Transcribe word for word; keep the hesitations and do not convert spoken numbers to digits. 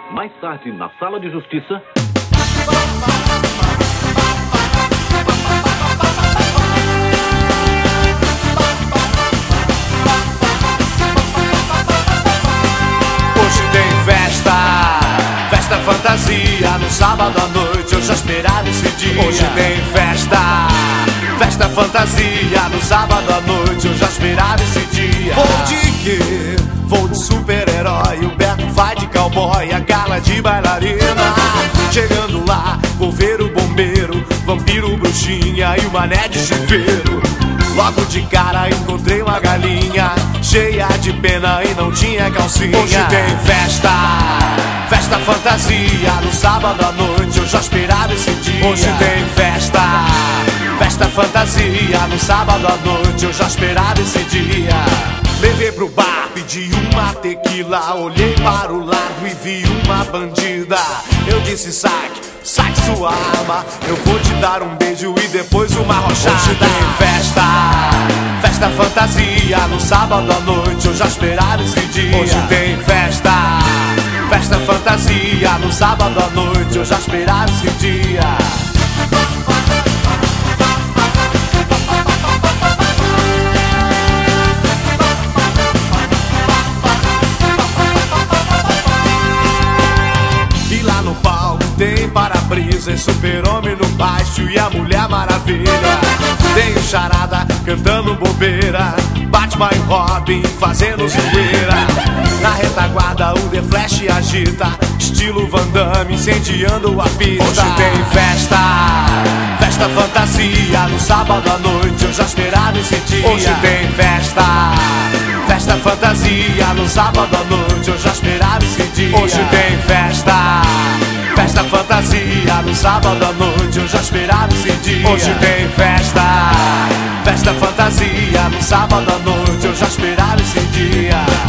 Mais tarde, na sala de justiça... Hoje tem festa, festa fantasia. No sábado à noite eu já esperava esse dia. Hoje tem festa, festa fantasia. No sábado à noite eu já esperava esse dia. Vou de quê? Vou de super-herói. O Beto vai de cowboy, a Carla de bailarina. Chegando lá, vou ver o bombeiro, vampiro, bruxinha e o mané de chuveiro. Logo de cara encontrei uma galinha cheia de pena e não tinha calcinha. Hoje tem festa, festa fantasia. No sábado à noite eu já esperava esse dia. Hoje tem festa, festa fantasia. No sábado à noite eu já esperava esse dia. Levei pro bar, pedi uma tequila. Olhei para o lado e vi uma bandida. Eu disse saque, saque sua arma. Eu vou te dar um beijo e depois uma rochada. Hoje tem festa, festa fantasia. No sábado à noite eu já esperava esse dia. Hoje tem festa, festa fantasia. No sábado à noite eu já esperava esse dia. Tem para-brisa, super-homem no baixo e a Mulher Maravilha. Tem o Charada cantando bobeira, Batman e Robin fazendo zoeira. Na retaguarda o The Flash agita, estilo Van Damme incendiando a pista. Hoje tem festa, festa fantasia. No sábado à noite eu já esperava esse dia. Hoje tem festa, festa fantasia. No sábado à noite eu já esperava esse dia. Hoje tem festa, festa fantasia. No sábado à noite eu já esperava esse dia. Hoje tem festa, festa fantasia. No sábado à noite eu já esperava esse dia.